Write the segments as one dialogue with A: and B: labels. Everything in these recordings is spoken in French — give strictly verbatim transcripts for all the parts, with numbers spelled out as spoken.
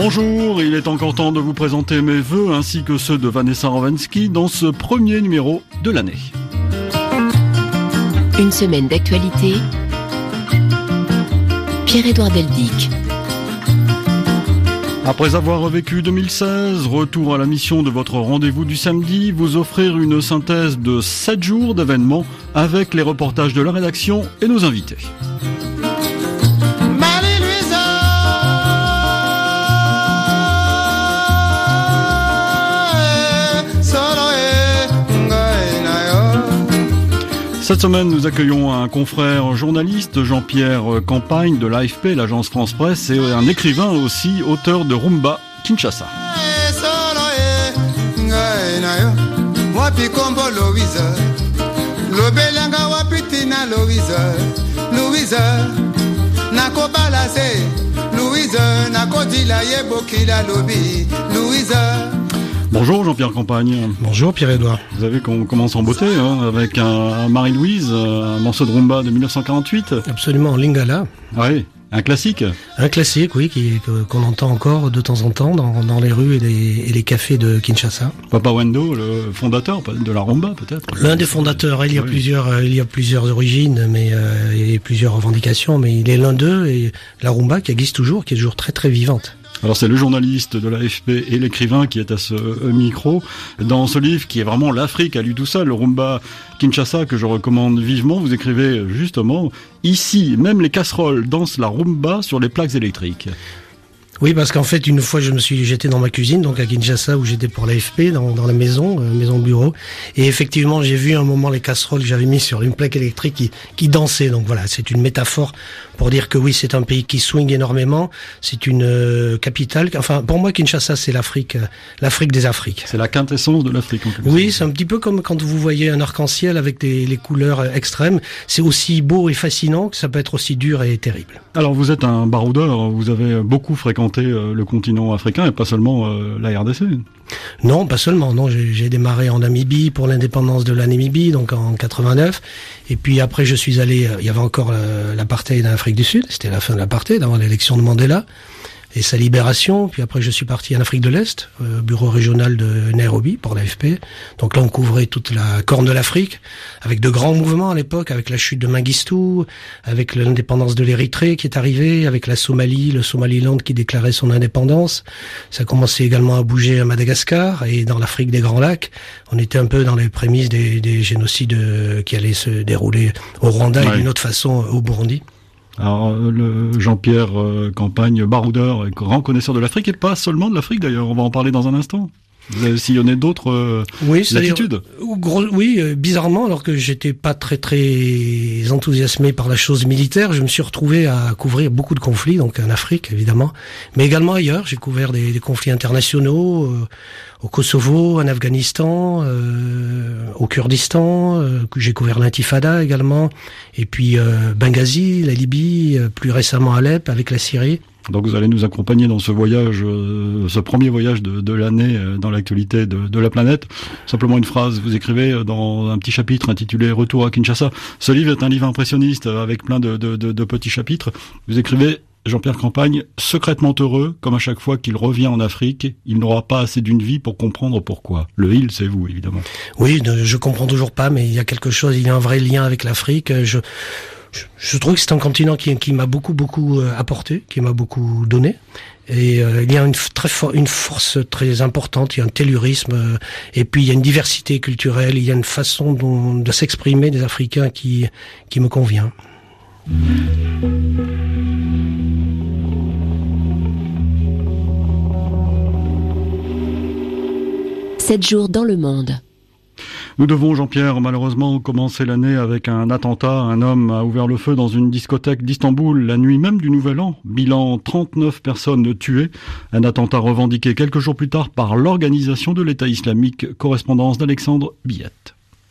A: Bonjour, il est encore temps de vous présenter mes vœux ainsi que ceux de Vanessa Rovansky dans ce premier numéro de l'année.
B: Une semaine d'actualité, Pierre-Édouard Deldic.
A: Après avoir revécu deux mille seize, retour à la mission de votre rendez-vous du samedi, vous offrir une synthèse de sept jours d'événements avec les reportages de la rédaction et nos invités. Cette semaine, nous accueillons un confrère journaliste, Jean-Pierre Campagne de l'A F P, l'agence France Presse, et un écrivain aussi, auteur de Rumba Kinshasa. Bonjour Jean-Pierre Campagne.
C: Bonjour Pierre-Édouard.
A: Vous avez qu'on commence en beauté hein, avec un, un Marie-Louise, un morceau de rumba de dix-neuf cent quarante-huit.
C: Absolument, en lingala.
A: Oui, un classique. Un
C: classique, oui, qui, qu'on entend encore de temps en temps dans, dans les rues et les, et les cafés de Kinshasa.
A: Papa Wendo, le fondateur de la rumba peut-être.
C: L'un des fondateurs. Il y a oui. plusieurs, il y a plusieurs origines, mais euh, et plusieurs revendications, mais il est l'un d'eux et la rumba qui existe toujours, qui est toujours très très vivante.
A: Alors c'est le journaliste de l'A F P et l'écrivain qui est à ce micro. Dans ce livre qui est vraiment l'Afrique à lui tout seul, le Rumba Kinshasa que je recommande vivement, vous écrivez justement « Ici, même les casseroles dansent la rumba sur les plaques électriques ».
C: Oui, parce qu'en fait, une fois, je me suis, j'étais dans ma cuisine, donc à Kinshasa, où j'étais pour l'A F P, dans, dans la maison, euh, maison bureau. Et effectivement, j'ai vu un moment les casseroles que j'avais mis sur une plaque électrique qui, qui dansaient. Donc voilà, c'est une métaphore pour dire que oui, c'est un pays qui swing énormément. C'est une euh, capitale. Enfin, pour moi, Kinshasa, c'est l'Afrique, euh, l'Afrique des Afriques.
A: C'est la quintessence de l'Afrique, en quelque
C: Oui,
A: sorte.
C: C'est un petit peu comme quand vous voyez un arc-en-ciel avec des, les couleurs extrêmes. C'est aussi beau et fascinant que ça peut être aussi dur et terrible.
A: Alors, vous êtes un baroudeur. Vous avez beaucoup fréquenté le continent africain et pas seulement euh, la R D C.
C: Non, pas seulement. Non, j'ai, j'ai démarré en Namibie pour l'indépendance de la Namibie, donc en quatre-vingt-neuf. Et puis après, je suis allé. Il y avait encore euh, l'apartheid en Afrique du Sud. C'était la fin de l'apartheid avant l'élection de Mandela et sa libération. Puis après, je suis parti en Afrique de l'Est, euh, bureau régional de Nairobi pour l'A F P. Donc là, on couvrait toute la corne de l'Afrique, avec de grands mouvements à l'époque, avec la chute de Mengistu, avec l'indépendance de l'Érythrée qui est arrivée, avec la Somalie, le Somaliland qui déclarait son indépendance. Ça commençait également à bouger à Madagascar et dans l'Afrique des Grands Lacs. On était un peu dans les prémices des, des génocides qui allaient se dérouler au Rwanda ouais. et d'une autre façon au Burundi.
A: Alors, le Jean-Pierre euh, Campagne, baroudeur et grand connaisseur de l'Afrique, et pas seulement de l'Afrique d'ailleurs, on va en parler dans un instant. Vous avez sillonné d'autres euh,
C: oui,
A: latitudes.
C: Gros, oui, euh, bizarrement, alors que j'étais pas très très enthousiasmé par la chose militaire, je me suis retrouvé à couvrir beaucoup de conflits, donc en Afrique évidemment, mais également ailleurs. J'ai couvert des, des conflits internationaux euh, au Kosovo, en Afghanistan, euh, au Kurdistan. Euh, j'ai couvert l'intifada également, et puis euh, Benghazi, la Libye, euh, plus récemment Alep avec la Syrie.
A: Donc vous allez nous accompagner dans ce voyage, euh, ce premier voyage de, de l'année euh, dans l'actualité de, de la planète. Simplement une phrase, vous écrivez dans un petit chapitre intitulé « Retour à Kinshasa ». Ce livre est un livre impressionniste avec plein de, de, de, de petits chapitres. Vous écrivez « Jean-Pierre Campagne, secrètement heureux, comme à chaque fois qu'il revient en Afrique, il n'aura pas assez d'une vie pour comprendre pourquoi. » Le « il », c'est vous, évidemment.
C: Oui, je comprends toujours pas, mais il y a quelque chose, il y a un vrai lien avec l'Afrique. Je... Je, je trouve que c'est un continent qui, qui m'a beaucoup beaucoup apporté, qui m'a beaucoup donné, et euh, il y a une très for- une force très importante, il y a un tellurisme, euh, et puis il y a une diversité culturelle, il y a une façon dont, de s'exprimer des Africains qui qui me convient.
B: Sept jours dans le monde.
A: Nous devons, Jean-Pierre, malheureusement commencer l'année avec un attentat. Un homme a ouvert le feu dans une discothèque d'Istanbul la nuit même du Nouvel An. Bilan trente-neuf personnes tuées. Un attentat revendiqué quelques jours plus tard par l'organisation de l'État islamique. Correspondance d'Alexandre Billette.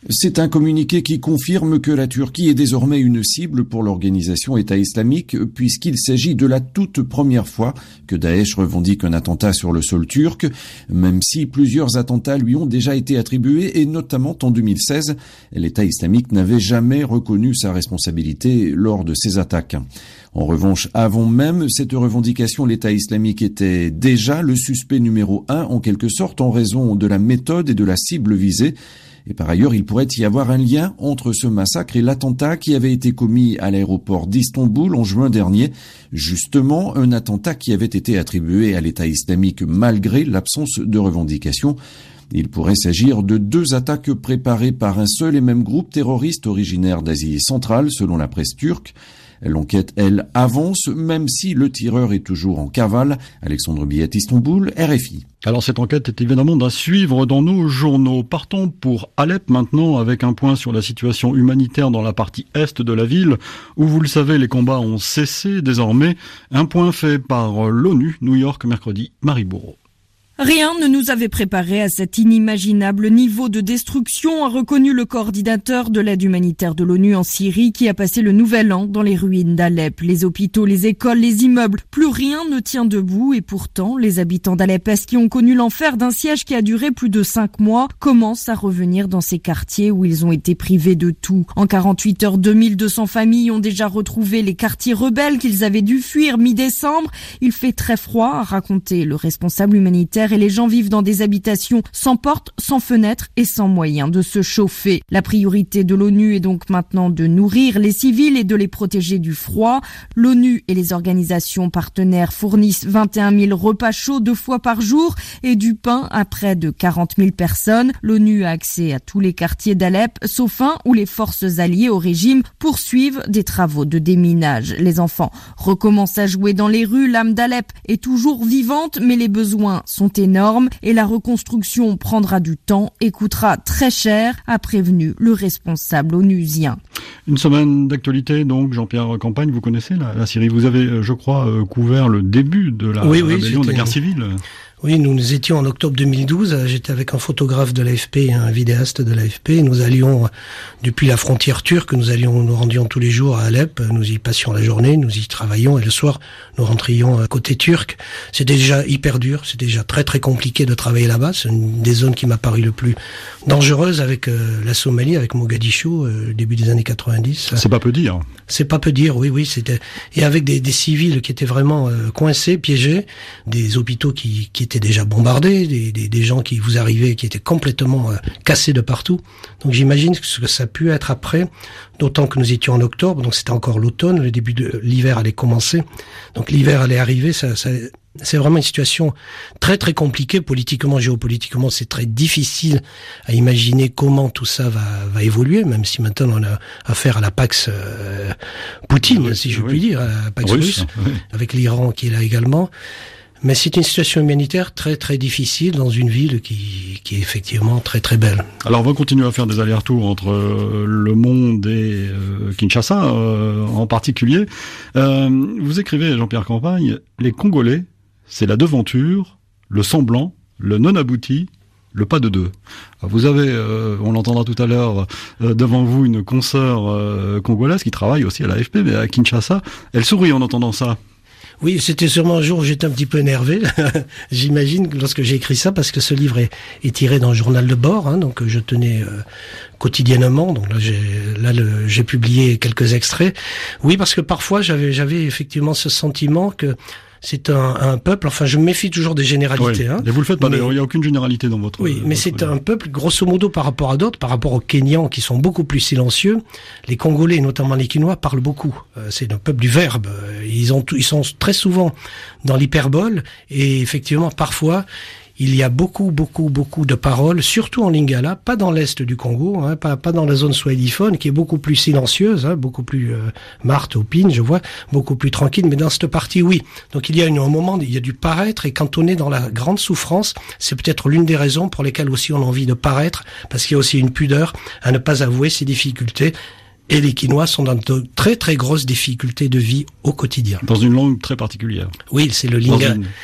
D: C'est un communiqué qui confirme que la Turquie est désormais une cible pour l'organisation État islamique, puisqu'il s'agit de la toute première fois que Daesh revendique un attentat sur le sol turc, même si plusieurs attentats lui ont déjà été attribués, et notamment en deux mille seize, l'État islamique n'avait jamais reconnu sa responsabilité lors de ces attaques. En revanche, avant même cette revendication, l'État islamique était déjà le suspect numéro un, en quelque sorte, en raison de la méthode et de la cible visée. Et par ailleurs, il pourrait y avoir un lien entre ce massacre et l'attentat qui avait été commis à l'aéroport d'Istanbul en juin dernier. Justement, un attentat qui avait été attribué à l'État islamique malgré l'absence de revendication. Il pourrait s'agir de deux attaques préparées par un seul et même groupe terroriste originaire d'Asie centrale, selon la presse turque. L'enquête, elle, avance, même si le tireur est toujours en cavale. Alexandre Billet, Istanbul, R F I.
A: Alors cette enquête est évidemment à suivre dans nos journaux. Partons pour Alep maintenant avec un point sur la situation humanitaire dans la partie est de la ville, où vous le savez, les combats ont cessé désormais. Un point fait par l'ONU, New York, mercredi, Marie Bourreau.
E: Rien ne nous avait préparé à cet inimaginable niveau de destruction, a reconnu le coordinateur de l'aide humanitaire de l'ONU en Syrie qui a passé le nouvel an dans les ruines d'Alep. Les hôpitaux, les écoles, les immeubles, plus rien ne tient debout et pourtant, les habitants d'Alep-Est qui ont connu l'enfer d'un siège qui a duré plus de cinq mois commencent à revenir dans ces quartiers où ils ont été privés de tout. En quarante-huit heures, deux mille deux cents familles ont déjà retrouvé les quartiers rebelles qu'ils avaient dû fuir mi-décembre. Il fait très froid, a raconté le responsable humanitaire, et les gens vivent dans des habitations sans porte, sans fenêtres et sans moyens de se chauffer. La priorité de l'ONU est donc maintenant de nourrir les civils et de les protéger du froid. L'ONU et les organisations partenaires fournissent vingt et un mille repas chauds deux fois par jour et du pain à près de quarante mille personnes. L'ONU a accès à tous les quartiers d'Alep, sauf un où les forces alliées au régime poursuivent des travaux de déminage. Les enfants recommencent à jouer dans les rues. L'âme d'Alep est toujours vivante, mais les besoins sont énorme et la reconstruction prendra du temps et coûtera très cher, a prévenu le responsable onusien.
A: Une semaine d'actualité, donc, Jean-Pierre Campagne, vous connaissez la, la Syrie. Vous avez, je crois, couvert le début de la
C: oui, oui,
A: rébellion de la guerre civile.
C: Oui, nous, nous étions en octobre deux mille douze, j'étais avec un photographe de l'A F P et un vidéaste de l'A F P, nous allions, depuis la frontière turque, nous allions, nous rendions tous les jours à Alep, nous y passions la journée, nous y travaillions, et le soir, nous rentrions côté turc. C'était déjà hyper dur, c'était déjà très très compliqué de travailler là-bas, c'est une des zones qui m'a paru le plus dangereuse avec euh, la Somalie, avec Mogadiscio, euh, début des années quatre-vingt-dix.
A: C'est pas peu dire.
C: C'est pas peu dire, oui, oui, c'était, et avec des, des civils qui étaient vraiment euh, coincés, piégés, des hôpitaux qui, qui étaient déjà bombardés, des, des, des gens qui vous arrivaient, qui étaient complètement euh, cassés de partout. Donc j'imagine ce que ça a pu être après, d'autant que nous étions en octobre, donc c'était encore l'automne, le début de l'hiver allait commencer. Donc l'hiver allait arriver, ça, ça, c'est vraiment une situation très très compliquée, politiquement, géopolitiquement, c'est très difficile à imaginer comment tout ça va, va évoluer, même si maintenant on a affaire à la Pax euh, Poutine, oui, si je oui. puis dire, à la Pax russe, russe oui. avec l'Iran qui est là également. Mais c'est une situation humanitaire très très difficile dans une ville qui, qui est effectivement très très belle.
A: Alors on va continuer à faire des allers-retours entre euh, Le Monde et euh, Kinshasa euh, en particulier. Euh, vous écrivez, Jean-Pierre Campagne, les Congolais, c'est la devanture, le semblant, le non-abouti, le pas de deux. Vous avez, euh, on l'entendra tout à l'heure, euh, devant vous une consoeur euh, congolaise qui travaille aussi à l'A F P, mais à Kinshasa. Elle sourit en entendant ça.
C: Oui, c'était sûrement un jour où j'étais un petit peu énervé, j'imagine, lorsque j'ai écrit ça, parce que ce livre est, est tiré dans le journal de bord, hein, donc je tenais euh, quotidiennement, donc là j'ai là le, j'ai publié quelques extraits. Oui, parce que parfois j'avais j'avais effectivement ce sentiment que c'est un, un peuple, enfin je me méfie toujours des généralités.
A: Oui.
C: Hein,
A: et vous le faites pas, mais, d'ailleurs, il n'y a aucune généralité dans votre...
C: Oui, mais
A: votre
C: c'est
A: livre.
C: Un peuple, grosso modo, par rapport à d'autres, par rapport aux Kenyans qui sont beaucoup plus silencieux, les Congolais, notamment les Kinois, parlent beaucoup. Euh, c'est le peuple du verbe. Ils, ont tout, ils sont très souvent dans l'hyperbole, et effectivement, parfois... Il y a beaucoup, beaucoup, beaucoup de paroles, surtout en lingala, pas dans l'est du Congo, hein, pas, pas dans la zone swahilophone, qui est beaucoup plus silencieuse, hein, beaucoup plus euh, Marthe Opine, je vois, beaucoup plus tranquille, mais dans cette partie, oui. Donc il y a une, un moment, il y a du paraître, et quand on est dans la grande souffrance, c'est peut-être l'une des raisons pour lesquelles aussi on a envie de paraître, parce qu'il y a aussi une pudeur à ne pas avouer ses difficultés. Et les Kinois sont dans de très très grosses difficultés de vie au quotidien.
A: Dans une langue très particulière.
C: Oui, c'est le lingala.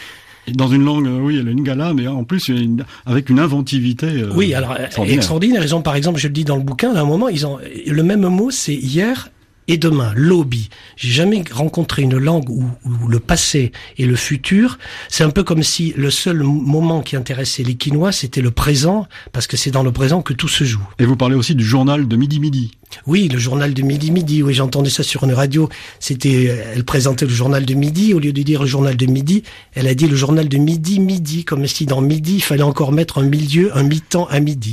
A: Dans une langue, oui, elle a une gala, mais en plus une, avec une inventivité. Euh,
C: oui, alors extraordinaire. extraordinaire. Ils ont, par exemple, je le dis dans le bouquin, à un moment, ils ont le même mot, c'est hier et demain, lobby. J'ai jamais rencontré une langue où, où le passé et le futur, c'est un peu comme si le seul moment qui intéressait les Quinois, c'était le présent, parce que c'est dans le présent que tout se joue.
A: Et vous parlez aussi du journal de midi midi.
C: Oui, le journal de midi midi. Oui, j'entendais ça sur une radio. C'était, elle présentait le journal de midi au lieu de dire le journal de midi. Elle a dit le journal de midi midi, comme si dans midi il fallait encore mettre un milieu, un mi-temps à midi.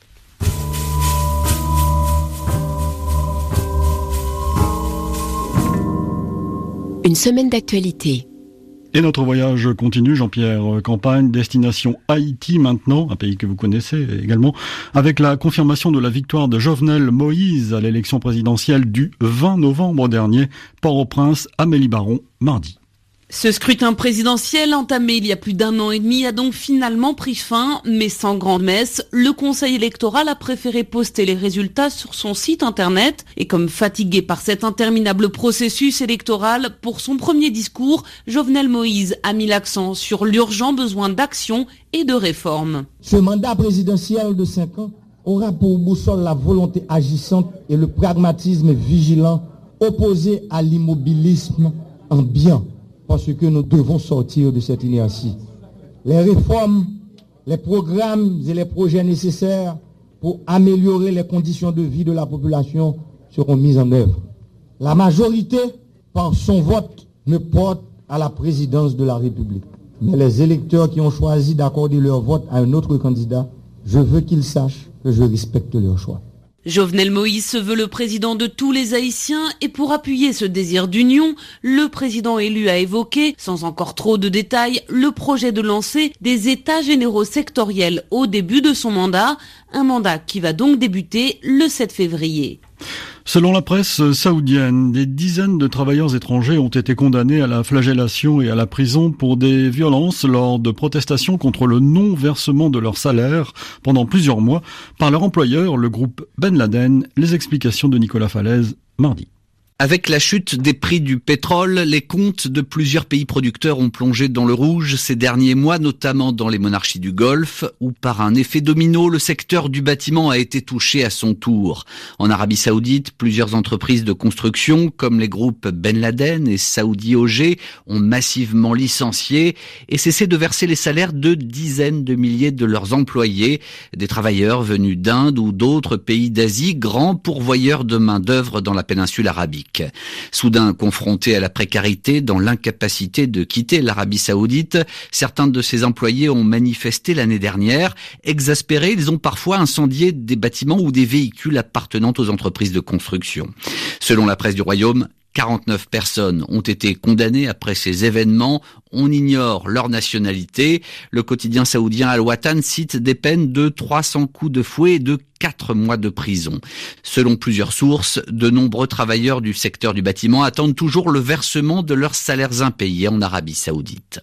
B: Une semaine d'actualité.
A: Et notre voyage continue, Jean-Pierre Campagne, destination Haïti maintenant, un pays que vous connaissez également, avec la confirmation de la victoire de Jovenel Moïse à l'élection présidentielle du vingt novembre dernier, Port-au-Prince, Amélie Baron, mardi.
F: Ce scrutin présidentiel entamé il y a plus d'un an et demi a donc finalement pris fin, mais sans grande messe. Le Conseil électoral a préféré poster les résultats sur son site internet et comme fatigué par cet interminable processus électoral, pour son premier discours, Jovenel Moïse a mis l'accent sur l'urgent besoin d'action et de réforme.
G: Ce mandat présidentiel de cinq ans aura pour boussole la volonté agissante et le pragmatisme vigilant opposé à l'immobilisme ambiant. Parce que nous devons sortir de cette inertie. Les réformes, les programmes et les projets nécessaires pour améliorer les conditions de vie de la population seront mis en œuvre. La majorité, par son vote, me porte à la présidence de la République. Mais les électeurs qui ont choisi d'accorder leur vote à un autre candidat, je veux qu'ils sachent que je respecte leur choix.
F: Jovenel Moïse se veut le président de tous les Haïtiens et pour appuyer ce désir d'union, le président élu a évoqué, sans encore trop de détails, le projet de lancer des états généraux sectoriels au début de son mandat, un mandat qui va donc débuter le sept février.
A: Selon la presse saoudienne, des dizaines de travailleurs étrangers ont été condamnés à la flagellation et à la prison pour des violences lors de protestations contre le non-versement de leur salaire pendant plusieurs mois par leur employeur, le groupe Ben Laden. Les explications de Nicolas Falaise, mardi.
H: Avec la chute des prix du pétrole, les comptes de plusieurs pays producteurs ont plongé dans le rouge ces derniers mois, notamment dans les monarchies du Golfe, où par un effet domino, le secteur du bâtiment a été touché à son tour. En Arabie Saoudite, plusieurs entreprises de construction, comme les groupes Ben Laden et Saudi O G, ont massivement licencié et cessé de verser les salaires de dizaines de milliers de leurs employés, des travailleurs venus d'Inde ou d'autres pays d'Asie, grands pourvoyeurs de main-d'œuvre dans la péninsule arabique. Soudain confrontés à la précarité, dans l'incapacité de quitter l'Arabie Saoudite, certains de ces employés ont manifesté l'année dernière. Exaspérés, ils ont parfois incendié des bâtiments ou des véhicules appartenant aux entreprises de construction. Selon la presse du Royaume, quarante-neuf personnes ont été condamnées après ces événements. On ignore leur nationalité. Le quotidien saoudien Al-Watan cite des peines de trois cents coups de fouet et de quatre mois de prison. Selon plusieurs sources, de nombreux travailleurs du secteur du bâtiment attendent toujours le versement de leurs salaires impayés en Arabie Saoudite.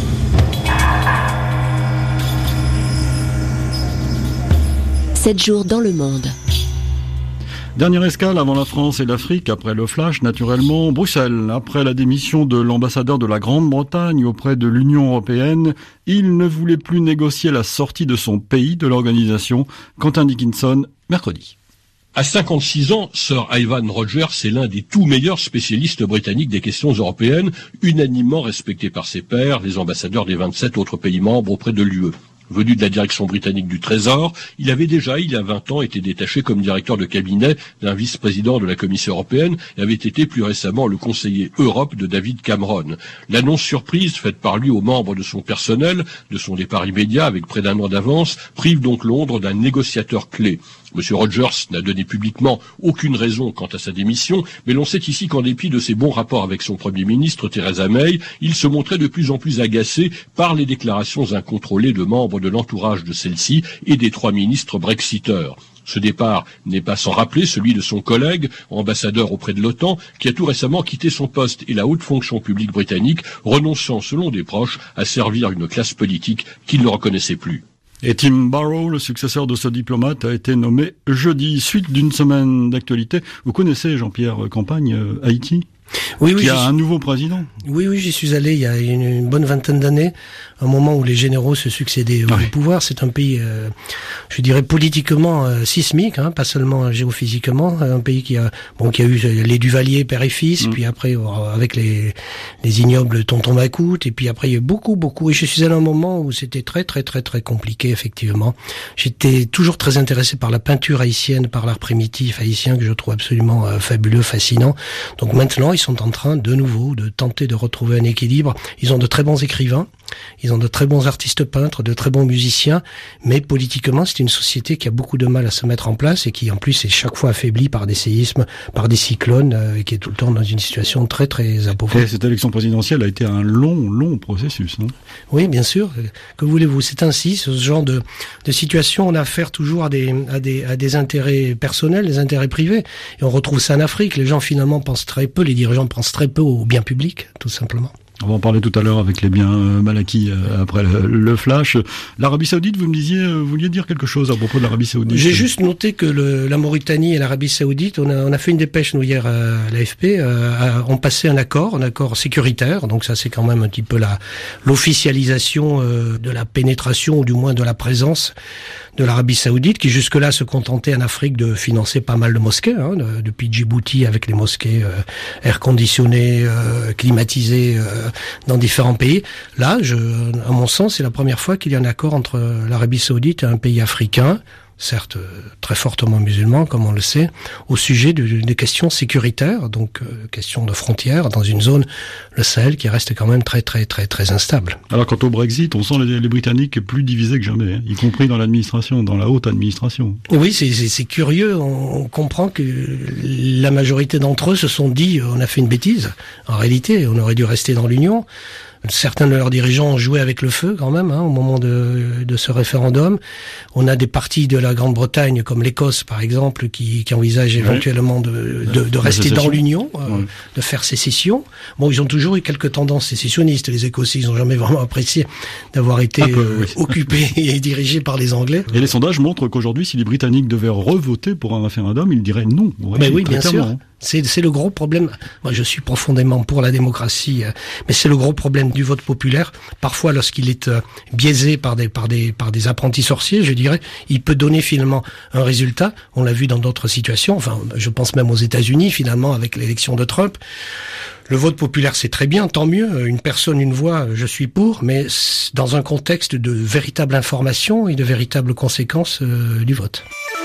B: sept jours dans le monde.
A: Dernière escale avant la France et l'Afrique, après le flash, naturellement, Bruxelles. Après la démission de l'ambassadeur de la Grande-Bretagne auprès de l'Union européenne, il ne voulait plus négocier la sortie de son pays de l'organisation. Quentin Dickinson, mercredi.
I: À cinquante-six ans, Sir Ivan Rogers est l'un des tout meilleurs spécialistes britanniques des questions européennes, unanimement respecté par ses pairs, les ambassadeurs des vingt-sept autres pays membres auprès de l'U E. Venu de la direction britannique du Trésor, il avait déjà, il y a vingt ans, été détaché comme directeur de cabinet d'un vice-président de la Commission européenne et avait été plus récemment le conseiller Europe de David Cameron. L'annonce surprise faite par lui aux membres de son personnel, de son départ immédiat avec près d'un an d'avance, prive donc Londres d'un négociateur clé. Monsieur Rogers n'a donné publiquement aucune raison quant à sa démission, mais l'on sait ici qu'en dépit de ses bons rapports avec son Premier ministre Theresa May, il se montrait de plus en plus agacé par les déclarations incontrôlées de membres de l'entourage de celle-ci et des trois ministres brexiteurs. Ce départ n'est pas sans rappeler celui de son collègue, ambassadeur auprès de l'OTAN, qui a tout récemment quitté son poste et la haute fonction publique britannique, renonçant, selon des proches, à servir une classe politique qu'il ne reconnaissait plus.
A: Et Tim Barrow, le successeur de ce diplomate, a été nommé jeudi, suite d'une semaine d'actualité. Vous connaissez, Jean-Pierre Campagne, Haïti ?
C: Oui, oui.
A: Il y a un nouveau président.
C: Oui, oui, j'y suis allé il y a une, une bonne vingtaine d'années, un moment où les généraux se succédaient au
A: oui.
C: pouvoir. C'est un pays, euh, je dirais, politiquement euh, sismique, hein, pas seulement géophysiquement. Un pays qui a, bon, qui a eu les Duvalier, père et fils, mmh. puis après avec les les ignobles Tonton Macoute, et puis après il y a eu beaucoup, beaucoup. Et je suis allé à un moment où c'était très, très, très, très compliqué, effectivement. J'étais toujours très intéressé par la peinture haïtienne, par l'art primitif haïtien que je trouve absolument euh, fabuleux, fascinant. Donc maintenant, ils sont en train de nouveau de tenter de retrouver un équilibre. Ils ont de très bons écrivains, ils ont de très bons artistes peintres, de très bons musiciens, mais politiquement, c'est une société qui a beaucoup de mal à se mettre en place et qui, en plus, est chaque fois affaiblie par des séismes, par des cyclones, euh, et qui est tout le temps dans une situation très, très appauvrie.
A: Et cette élection présidentielle a été un long, long processus, non ?
C: Oui, bien sûr. Que voulez-vous ? C'est ainsi, ce genre de, de situation, on a affaire toujours à des, à des, à des intérêts personnels, des intérêts privés. Et on retrouve ça en Afrique. Les gens, finalement, pensent très peu, les dirigeants pensent très peu au bien public, tout simplement.
A: On va en parler tout à l'heure avec les biens euh, mal acquis euh, après le, le flash. L'Arabie Saoudite, vous me disiez, euh, vous vouliez dire quelque chose à propos de l'Arabie Saoudite ?
C: J'ai juste noté que le, la Mauritanie et l'Arabie Saoudite, on a, on a fait une dépêche nous hier à l'A F P, euh, ont passé un accord, un accord sécuritaire. Donc ça, c'est quand même un petit peu la l'officialisation euh, de la pénétration ou du moins de la présence de l'Arabie Saoudite, qui jusque-là se contentait en Afrique de financer pas mal de mosquées, hein, de, depuis Djibouti avec les mosquées euh, air conditionnées, euh, climatisées euh, dans différents pays. Là, je, à mon sens, c'est la première fois qu'il y a un accord entre l'Arabie Saoudite et un pays africain, certes très fortement musulman, comme on le sait, au sujet de, de, des questions sécuritaires, donc euh, questions de frontières, dans une zone, le Sahel, qui reste quand même très très très très instable.
A: Alors quant au Brexit, on sent les, les Britanniques plus divisés que jamais, hein, y compris dans l'administration, dans la haute administration.
C: Oui, c'est, c'est, c'est curieux, on, on comprend que la majorité d'entre eux se sont dit, on a fait une bêtise, en réalité, on aurait dû rester dans l'Union. Certains de leurs dirigeants ont joué avec le feu quand même, hein, au moment de, de ce référendum. On a des partis de la Grande-Bretagne, comme l'Écosse par exemple, qui, qui envisagent éventuellement de, de, de rester dans l'Union, euh, ouais. de faire sécession. Bon, ils ont toujours eu quelques tendances sécessionnistes. Les Écossais, ils n'ont jamais vraiment apprécié d'avoir été peu, euh, oui. occupés et dirigés par les Anglais.
A: Et les sondages montrent qu'aujourd'hui, si les Britanniques devaient revoter pour un référendum, ils diraient non.
C: Ouais, mais oui, bien sûr. Hein. C'est, c'est le gros problème. Moi, je suis profondément pour la démocratie, euh, mais c'est le gros problème du vote populaire. Parfois, lorsqu'il est euh, biaisé par des, par des, par des apprentis sorciers, je dirais, il peut donner finalement un résultat. On l'a vu dans d'autres situations. Enfin, je pense même aux États-Unis, finalement, avec l'élection de Trump. Le vote populaire, c'est très bien, tant mieux. Une personne, une voix, je suis pour, mais dans un contexte de véritable information et de véritables conséquences euh, du vote.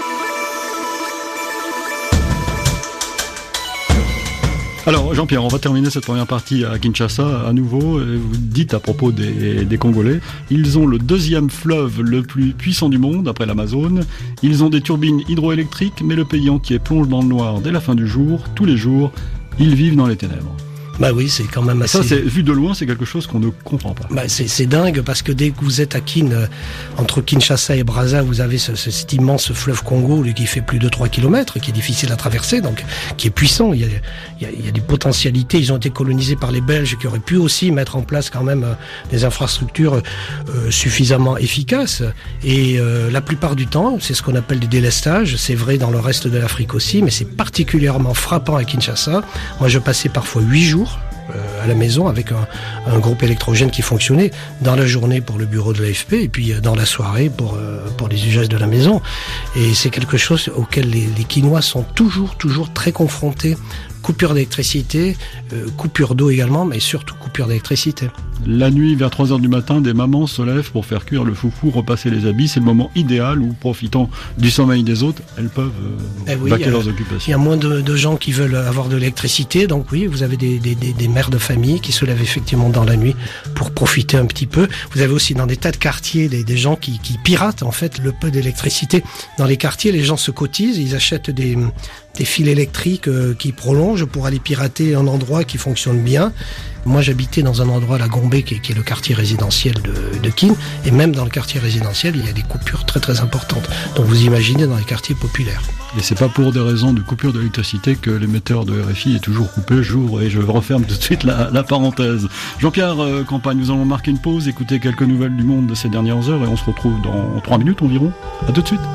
A: Alors Jean-Pierre, on va terminer cette première partie à Kinshasa à nouveau. Vous dites à propos des, des Congolais, ils ont le deuxième fleuve le plus puissant du monde après l'Amazone. Ils ont des turbines hydroélectriques, mais le pays entier plonge dans le noir dès la fin du jour. Tous les jours, ils vivent dans les ténèbres.
C: Bah oui, c'est quand même assez...
A: Ça, c'est, vu de loin, c'est quelque chose qu'on ne comprend pas.
C: Bah c'est, c'est dingue, parce que dès que vous êtes à Kin, euh, entre Kinshasa et Brazza, vous avez ce, ce, cet immense fleuve Congo qui fait plus de trois kilomètres, qui est difficile à traverser, donc qui est puissant. Il y a, il y a, il y a des potentialités. Ils ont été colonisés par les Belges, qui auraient pu aussi mettre en place quand même euh, des infrastructures euh, suffisamment efficaces. Et euh, la plupart du temps, c'est ce qu'on appelle des délestages. C'est vrai dans le reste de l'Afrique aussi, mais c'est particulièrement frappant à Kinshasa. Moi, je passais parfois huit jours à la maison avec un, un groupe électrogène qui fonctionnait dans la journée pour le bureau de l'A F P et puis dans la soirée pour, pour les usages de la maison. Et c'est quelque chose auquel les, les Kinois sont toujours, toujours très confrontés. Coupure d'électricité, euh, coupure d'eau également, mais surtout coupure d'électricité.
A: La nuit, vers trois heures du matin, des mamans se lèvent pour faire cuire le foufou, repasser les habits. C'est le moment idéal où, profitant du sommeil des autres, elles peuvent euh, eh oui, vaquer euh, leurs occupations.
C: Il y a moins de, de gens qui veulent avoir de l'électricité, donc oui, vous avez des, des, des, des mères de famille qui se lèvent effectivement dans la nuit pour profiter un petit peu. Vous avez aussi dans des tas de quartiers des, des gens qui, qui piratent en fait le peu d'électricité. Dans les quartiers, les gens se cotisent, ils achètent des... des fils électriques euh, qui prolongent pour aller pirater un endroit qui fonctionne bien. Moi, j'habitais dans un endroit, la Gombe, qui est, qui est le quartier résidentiel de, de Kin, et même dans le quartier résidentiel, il y a des coupures très très importantes. Donc vous imaginez dans les quartiers populaires.
A: Et c'est pas pour des raisons de coupure d'électricité que l'émetteur de R F I est toujours coupé. J'ouvre et je referme tout de suite la, la parenthèse. Jean-Pierre euh, Campagne, nous allons marquer une pause, écouter quelques nouvelles du monde de ces dernières heures, et on se retrouve dans trois minutes environ. À tout de suite.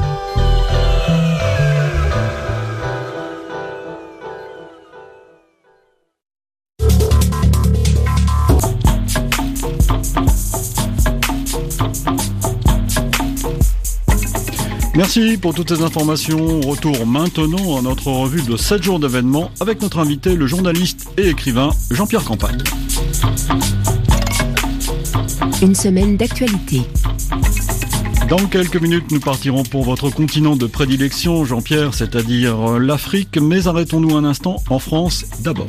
A: Merci pour toutes ces informations. Retour maintenant à notre revue de sept jours d'événements avec notre invité, le journaliste et écrivain Jean-Pierre Campagne.
B: Une semaine d'actualité.
A: Dans quelques minutes, nous partirons pour votre continent de prédilection, Jean-Pierre, c'est-à-dire l'Afrique. Mais arrêtons-nous un instant en France d'abord.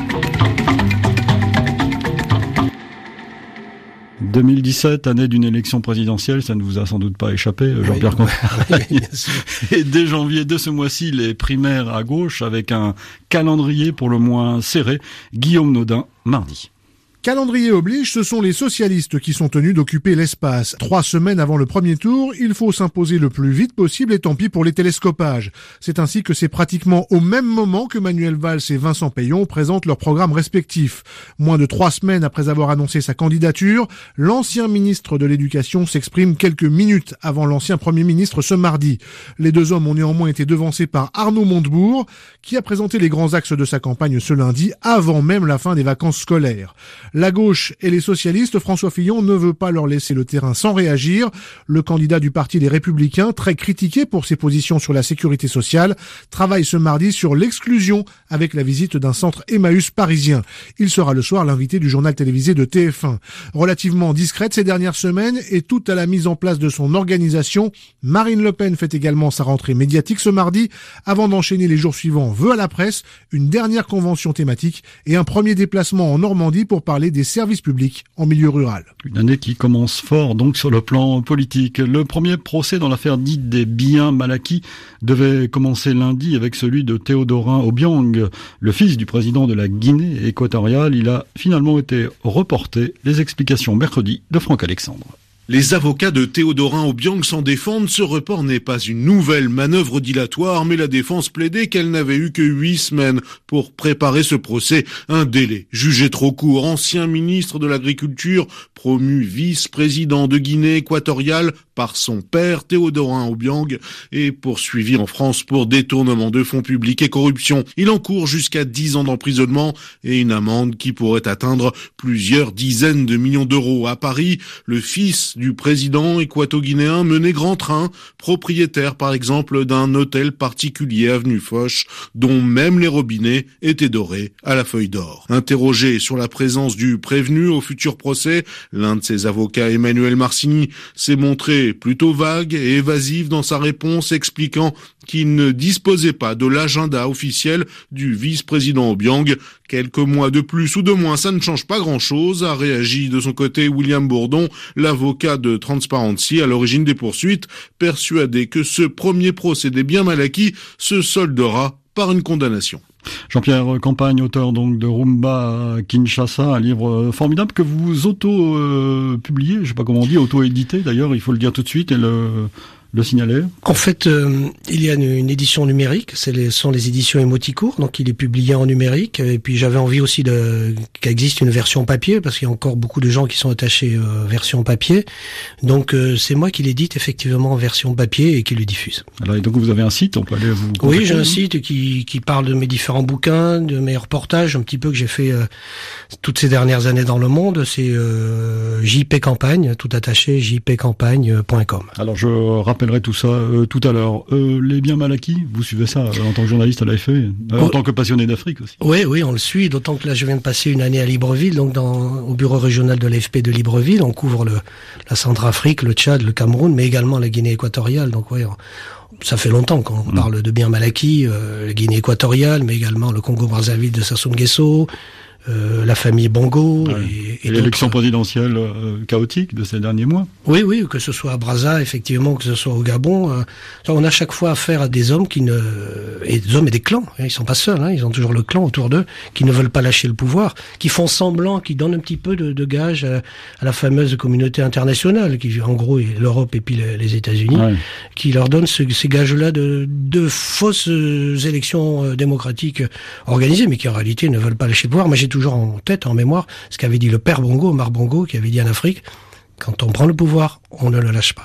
A: deux mille dix-sept, année d'une élection présidentielle, ça ne vous a sans doute pas échappé, Jean-Pierre
C: oui,
A: Campagne.
C: Oui, bien sûr.
A: Et dès janvier de ce mois-ci, les primaires à gauche avec un calendrier pour le moins serré. Guillaume Naudin, mardi.
J: Calendrier oblige, ce sont les socialistes qui sont tenus d'occuper l'espace. Trois semaines avant le premier tour, il faut s'imposer le plus vite possible et tant pis pour les télescopages. C'est ainsi que c'est pratiquement au même moment que Manuel Valls et Vincent Peillon présentent leurs programmes respectifs. Moins de trois semaines après avoir annoncé sa candidature, l'ancien ministre de l'Éducation s'exprime quelques minutes avant l'ancien Premier ministre ce mardi. Les deux hommes ont néanmoins été devancés par Arnaud Montebourg, qui a présenté les grands axes de sa campagne ce lundi, avant même la fin des vacances scolaires. La gauche et les socialistes, François Fillon ne veut pas leur laisser le terrain sans réagir. Le candidat du parti des Républicains, très critiqué pour ses positions sur la sécurité sociale, travaille ce mardi sur l'exclusion avec la visite d'un centre Emmaüs parisien. Il sera le soir l'invité du journal télévisé de T F un. Relativement discrète ces dernières semaines et tout à la mise en place de son organisation, Marine Le Pen fait également sa rentrée médiatique ce mardi avant d'enchaîner les jours suivants vœux à la presse, une dernière convention thématique et un premier déplacement en Normandie pour parler des services publics en milieu rural.
A: Une année qui commence fort donc sur le plan politique. Le premier procès dans l'affaire dite des biens mal acquis devait commencer lundi avec celui de Théodorin Obiang, le fils du président de la Guinée équatoriale. Il a finalement été reporté. Les explications mercredi de Franck Alexandre.
K: Les avocats de Théodorin Obiang s'en défendent. Ce report n'est pas une nouvelle manœuvre dilatoire, mais la défense plaidait qu'elle n'avait eu que huit semaines pour préparer ce procès. Un délai jugé trop court. Ancien ministre de l'Agriculture, promu vice-président de Guinée équatoriale par son père, Théodorin Obiang, est poursuivi en France pour détournement de fonds publics et corruption. Il encourt jusqu'à dix ans d'emprisonnement et une amende qui pourrait atteindre plusieurs dizaines de millions d'euros. À Paris, le fils du président équato-guinéen menait grand train, propriétaire par exemple d'un hôtel particulier avenue Foch, dont même les robinets étaient dorés à la feuille d'or. Interrogé sur la présence du prévenu au futur procès, l'un de ses avocats, Emmanuel Marcigny, s'est montré plutôt vague et évasif dans sa réponse, expliquant qu'il ne disposait pas de l'agenda officiel du vice-président Obiang. Quelques mois de plus ou de moins, ça ne change pas grand-chose, a réagi de son côté William Bourdon, l'avocat de Transparency à l'origine des poursuites, persuadé que ce premier procès des biens mal acquis se soldera par une condamnation.
A: Jean-Pierre Campagne, auteur donc de Rumba à Kinshasa, un livre formidable que vous auto-publiez, euh, je sais pas comment on dit, auto-édité d'ailleurs, il faut le dire tout de suite et le... le signaler.
C: En fait, euh, il y a une, une édition numérique, c'est les, sont les éditions Émoticourt, donc il est publié en numérique, et puis j'avais envie aussi de qu'il existe une version papier, parce qu'il y a encore beaucoup de gens qui sont attachés euh, version papier, donc euh, c'est moi qui l'édite effectivement en version papier et qui le diffuse.
A: Alors, et donc vous avez un site, on peut aller vous contacter.
C: Oui, j'ai un site qui, qui parle de mes différents bouquins, de mes reportages, un petit peu que j'ai fait euh, toutes ces dernières années dans le monde, c'est euh, J P Campagne, tout attaché, j p campagne point com.
A: Alors je rappelle rappellerai tout ça euh, tout à l'heure. Euh, les biens mal acquis, vous suivez ça euh, en tant que journaliste à l'A F P, euh, oh. en tant que passionné d'Afrique aussi.
C: Oui, oui, on le suit, d'autant que là je viens de passer une année à Libreville, donc dans, au bureau régional de l'A F P de Libreville, on couvre le, la Centrafrique, le Tchad, le Cameroun, mais également la Guinée équatoriale, donc oui, ça fait longtemps qu'on mmh. parle de biens mal acquis, euh, la Guinée équatoriale, mais également le Congo-Brazzaville de Sassou Nguesso, Euh, la famille Bongo
A: ouais. et, et, et l'élection présidentielle euh, chaotique de ces derniers mois.
C: Oui, oui, que ce soit à Brazza, effectivement, que ce soit au Gabon, euh, on a chaque fois affaire à des hommes qui ne, et des hommes et des clans. Hein, ils sont pas seuls, hein, ils ont toujours le clan autour d'eux, qui ne veulent pas lâcher le pouvoir, qui font semblant, qui donnent un petit peu de, de gage à, à la fameuse communauté internationale, qui en gros est l'Europe et puis les, les États-Unis, ouais. qui leur donnent ce, ces gages-là de, de fausses élections euh, démocratiques organisées, mais qui en réalité ne veulent pas lâcher le pouvoir. Moi, j'ai toujours en tête, en mémoire, ce qu'avait dit le père Bongo, Omar Bongo, qui avait dit en Afrique, quand on prend le pouvoir, on ne le lâche pas.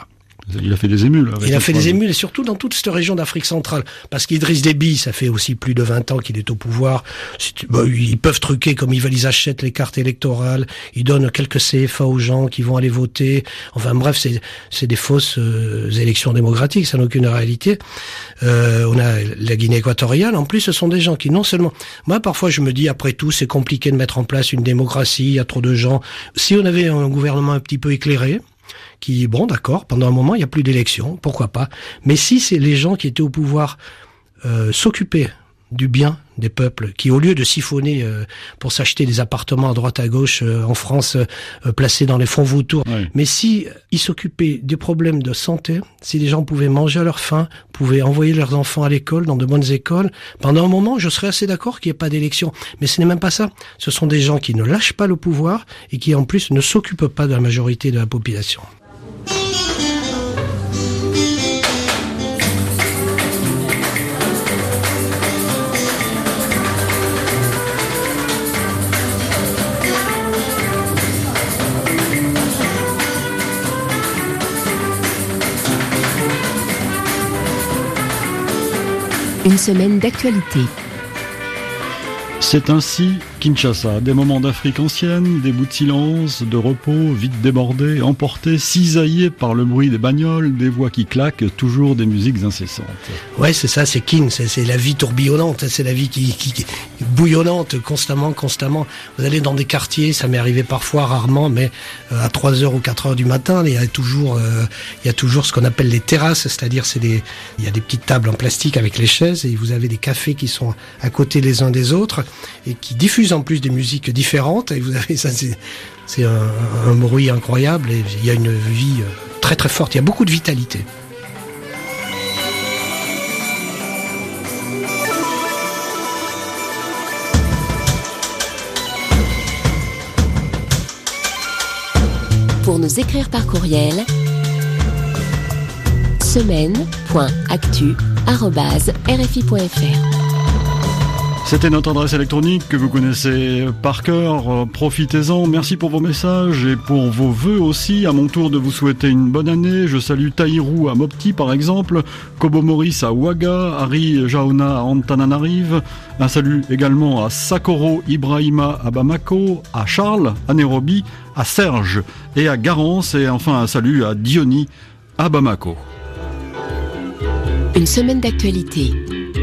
A: Il a fait des émules. Avec
C: il a fait des émules, et surtout dans toute cette région d'Afrique centrale. Parce qu'Idriss Déby, ça fait aussi plus de vingt ans qu'il est au pouvoir. C'est, bah, ils peuvent truquer comme ils veulent, ils achètent les cartes électorales, ils donnent quelques C F A aux gens qui vont aller voter. Enfin bref, c'est, c'est des fausses euh, élections démocratiques, ça n'a aucune réalité. Euh, on a la Guinée équatoriale, en plus ce sont des gens qui non seulement... Moi parfois je me dis, après tout, c'est compliqué de mettre en place une démocratie, il y a trop de gens. Si on avait un gouvernement un petit peu éclairé, qui, bon, d'accord, pendant un moment, il n'y a plus d'élections, pourquoi pas. Mais si c'est les gens qui étaient au pouvoir euh, s'occuper du bien des peuples, qui au lieu de siphonner euh, pour s'acheter des appartements à droite à gauche euh, en France, euh, placés dans les fonds vautours, oui. mais si ils s'occupaient des problèmes de santé, si les gens pouvaient manger à leur faim, pouvaient envoyer leurs enfants à l'école, dans de bonnes écoles, pendant un moment, je serais assez d'accord qu'il n'y ait pas d'élection. Mais ce n'est même pas ça. Ce sont des gens qui ne lâchent pas le pouvoir et qui, en plus, ne s'occupent pas de la majorité de la population.
B: Une semaine d'actualité.
A: C'est ainsi Kinshasa, des moments d'Afrique ancienne, des bouts de silence, de repos, vite débordés, emportés, cisaillés par le bruit des bagnoles, des voix qui claquent, toujours des musiques incessantes.
C: Ouais, c'est ça, c'est Kin, c'est, c'est la vie tourbillonnante, c'est la vie qui, qui, qui bouillonnante constamment, constamment. Vous allez dans des quartiers, ça m'est arrivé parfois, rarement, mais euh, à trois heures ou quatre heures du matin, il y a toujours, euh, il y a toujours ce qu'on appelle les terrasses, c'est-à-dire c'est des, il y a des petites tables en plastique avec les chaises et vous avez des cafés qui sont à côté les uns des autres et qui diffusent en plus des musiques différentes et vous avez ça, c'est, c'est un, un bruit incroyable et il y a une vie très très forte, il y a beaucoup de vitalité.
B: Pour nous écrire par courriel, semaine point actu arobase r f i point f r.
A: C'était notre adresse électronique que vous connaissez par cœur. Profitez-en. Merci pour vos messages et pour vos vœux aussi. À mon tour de vous souhaiter une bonne année. Je salue Taïrou à Mopti par exemple, Kobo Maurice à Ouaga, Harry Jaona à Antananarive. Un salut également à Sakoro Ibrahima à Bamako, à Charles à Nairobi, à Serge et à Garance. Et enfin un salut à Diony à Bamako.
B: Une semaine d'actualité.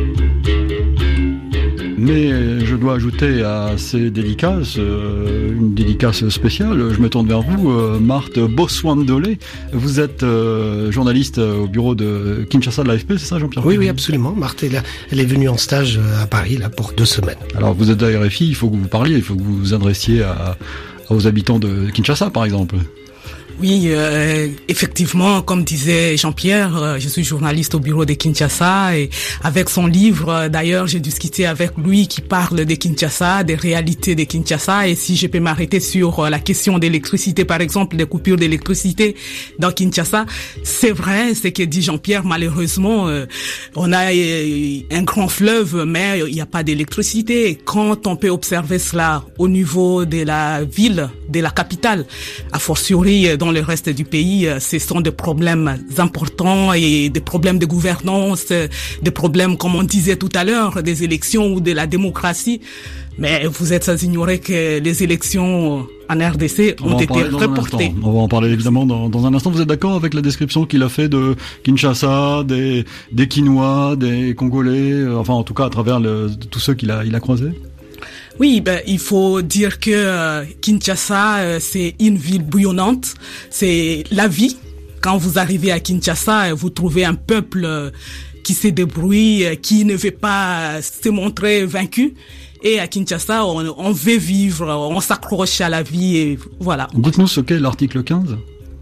A: Mais je dois ajouter à ces dédicaces euh, une dédicace spéciale. Je me tourne vers vous, euh, Marthe Boswandolé. Vous êtes euh, journaliste au bureau de Kinshasa de l'A F P, c'est ça, Jean-Pierre?
C: Oui, oui, absolument. Marthe est là. Elle est venue en stage à Paris là pour deux semaines.
A: Alors vous êtes à R F I, il faut que vous parliez, il faut que vous vous adressiez à, aux habitants de Kinshasa, par exemple.
L: Oui, euh, effectivement, comme disait Jean-Pierre, euh, je suis journaliste au bureau de Kinshasa et avec son livre, euh, d'ailleurs, j'ai discuté avec lui qui parle de Kinshasa, des réalités de Kinshasa et si je peux m'arrêter sur euh, la question d'électricité, par exemple, des coupures d'électricité dans Kinshasa, c'est vrai, c'est que dit Jean-Pierre, malheureusement, euh, on a euh, un grand fleuve, mais il n'y a pas d'électricité. Quand on peut observer cela au niveau de la ville, de la capitale, a fortiori dans le reste du pays, ce sont des problèmes importants et des problèmes de gouvernance, des problèmes, comme on disait tout à l'heure, des élections ou de la démocratie. Mais vous êtes sans ignorer que les élections en R D C ont été reportées.
A: On va en parler évidemment dans, dans un instant. Vous êtes d'accord avec la description qu'il a fait de Kinshasa, des, des Kinois, des Congolais, enfin en tout cas à travers le, tous ceux qu'il a, il a croisés?
L: Oui, ben il faut dire que euh, Kinshasa, euh, c'est une ville bouillonnante, c'est la vie. Quand vous arrivez à Kinshasa, vous trouvez un peuple euh, qui se débrouille, euh, qui ne veut pas se montrer vaincu. Et à Kinshasa, on, on veut vivre, on s'accroche à la vie et voilà.
A: Dites-nous ce qu'est l'article quinze.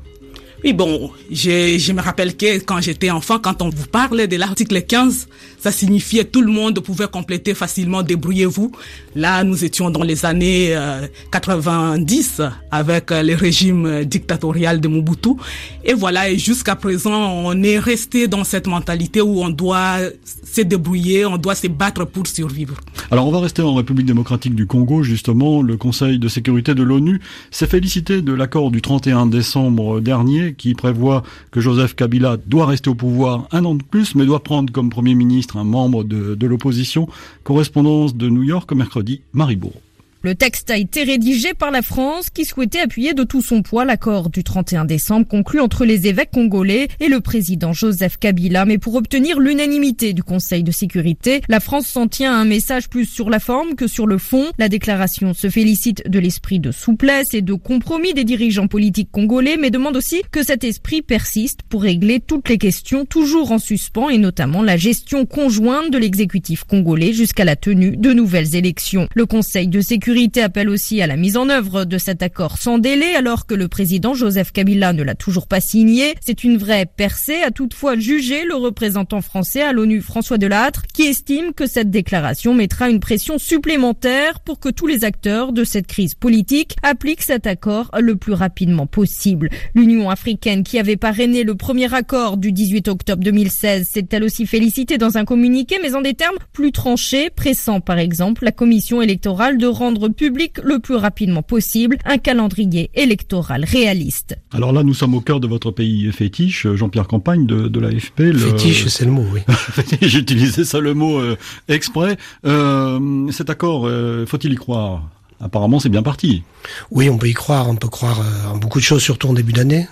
L: Oui, bon, je, je me rappelle que quand j'étais enfant, quand on vous parlait de l'article quinze, ça signifiait tout le monde pouvait compléter facilement, débrouillez-vous. Là, nous étions dans les années euh, quatre-vingt-dix avec euh, le régime dictatorial de Mobutu. Et voilà, et jusqu'à présent, on est resté dans cette mentalité où on doit se débrouiller, on doit se battre pour survivre.
A: Alors, on va rester en République démocratique du Congo, justement. Le Conseil de sécurité de l'ONU s'est félicité de l'accord du trente et un décembre dernier décret qui prévoit que Joseph Kabila doit rester au pouvoir un an de plus, mais doit prendre comme Premier ministre un membre de, de l'opposition. Correspondance de New York, mercredi, Marie Bourreau.
E: Le texte a été rédigé par la France qui souhaitait appuyer de tout son poids l'accord du trente et un décembre conclu entre les évêques congolais et le président Joseph Kabila. Mais pour obtenir l'unanimité du Conseil de sécurité, la France s'en tient à un message plus sur la forme que sur le fond. La déclaration se félicite de l'esprit de souplesse et de compromis des dirigeants politiques congolais, mais demande aussi que cet esprit persiste pour régler toutes les questions toujours en suspens et notamment la gestion conjointe de l'exécutif congolais jusqu'à la tenue de nouvelles élections. Le Conseil de sécurité appelle aussi à la mise en œuvre de cet accord sans délai alors que le président Joseph Kabila ne l'a toujours pas signé. C'est une vraie percée, a toutefois jugé le représentant français à l'ONU François Delattre qui estime que cette déclaration mettra une pression supplémentaire pour que tous les acteurs de cette crise politique appliquent cet accord le plus rapidement possible. L'Union africaine qui avait parrainé le premier accord du dix-huit octobre deux mille seize s'est elle aussi félicitée dans un communiqué mais en des termes plus tranchés, pressant par exemple la commission électorale de rendre public le plus rapidement possible un calendrier électoral réaliste.
A: Alors là, nous sommes au cœur de votre pays fétiche, Jean-Pierre Campagne de, de l'A F P. Le...
C: Fétiche, c'est le mot, oui.
A: J'ai utilisé ça le mot euh, exprès. Euh, cet accord, euh, faut-il y croire ? Apparemment, c'est bien parti.
C: Oui, on peut y croire. On peut croire euh, en beaucoup de choses, surtout en début d'année.